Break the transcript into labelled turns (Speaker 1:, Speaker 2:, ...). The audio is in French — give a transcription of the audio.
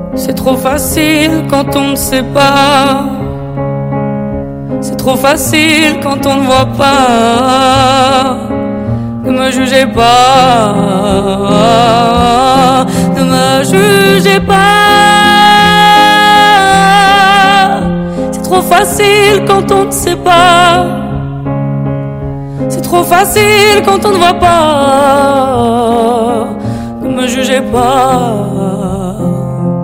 Speaker 1: C'est trop facile quand on ne sait pas. C'est trop facile quand on ne voit pas. Ne me jugez pas, ne me jugez pas. C'est trop facile quand on ne sait pas. C'est trop facile quand on ne voit pas. Ne me jugez pas.